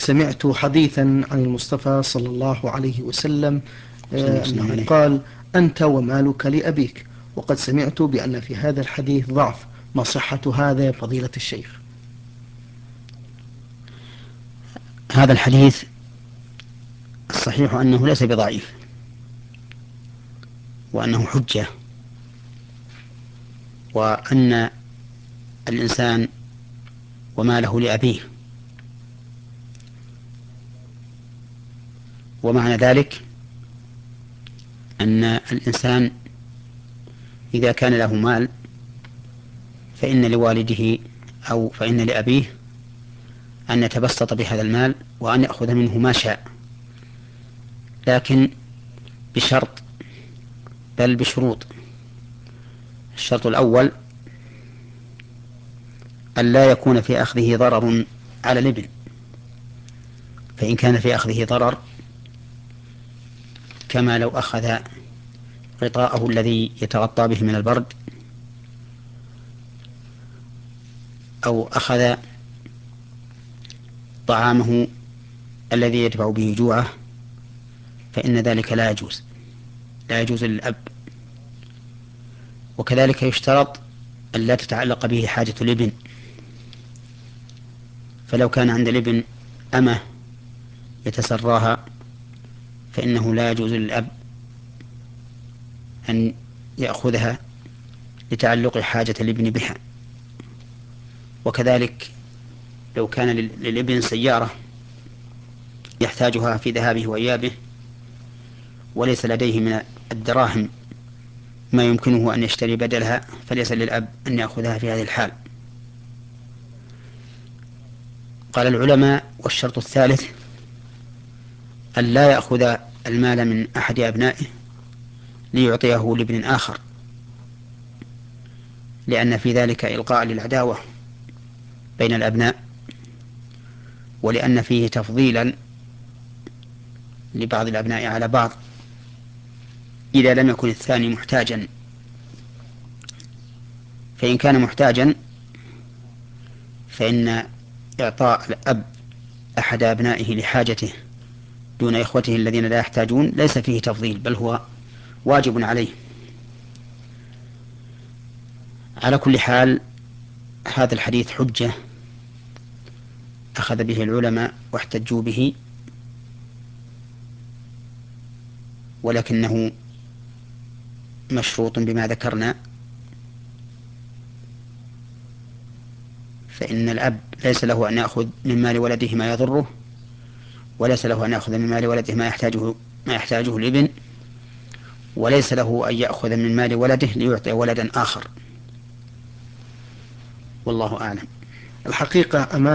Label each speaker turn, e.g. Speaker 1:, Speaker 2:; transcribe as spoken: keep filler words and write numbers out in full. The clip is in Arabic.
Speaker 1: سمعت حديثا عن المصطفى صلى الله عليه وسلم آه، أنه قال: أنت ومالك لأبيك. وقد سمعت بأن في هذا الحديث ضعف، ما صحة هذا يا فضيلة الشيخ؟
Speaker 2: هذا الحديث الصحيح أنه ليس بضعيف، وأنه حجة، وأن الإنسان وماله لأبيه، ومعنى ذلك أن الإنسان إذا كان له مال فإن لوالده أو فإن لأبيه أن يتبسط بهذا المال وأن يأخذ منه ما شاء، لكن بشرط، بل بشروط. الشرط الأول أن لا يكون في أخذه ضرر على الابن، فإن كان في أخذه ضرر كما لو أخذ غطاءه الذي يتغطى به من البرد، أو أخذ طعامه الذي يدفع به جوعه، فإن ذلك لا يجوز، لا يجوز للأب. وكذلك يشترط أن لا تتعلق به حاجة الابن، فلو كان عند الابن أمة يتسراها فإنه لا يجوز للأب أن يأخذها لتعلق حاجة الابن بها. وكذلك لو كان للابن سيارة يحتاجها في ذهابه وإيابه وليس لديه من الدراهم ما يمكنه أن يشتري بدلها، فليس للأب أن يأخذها في هذه الحال. قال العلماء: والشرط الثالث أن لا يأخذ المال من أحد أبنائه ليعطيه لابن آخر، لأن في ذلك إلقاء للعداوة بين الأبناء، ولأن فيه تفضيلا لبعض الأبناء على بعض إذا لم يكن الثاني محتاجا. فإن كان محتاجا فإن إعطاء الأب أحد أبنائه لحاجته دون إخوته الذين لا يحتاجون ليس فيه تفضيل، بل هو واجب عليه. على كل حال هذا الحديث حجة أخذ به العلماء واحتجوا به، ولكنه مشروط بما ذكرنا، فإن الأب ليس له أن يأخذ من مال ولده ما يضره، وليس له أن يأخذ من مال ولده ما يحتاجه ما يحتاجه الابن، وليس له أن يأخذ من مال ولده ليعطي ولدا آخر. والله أعلم.
Speaker 1: الحقيقة أمانة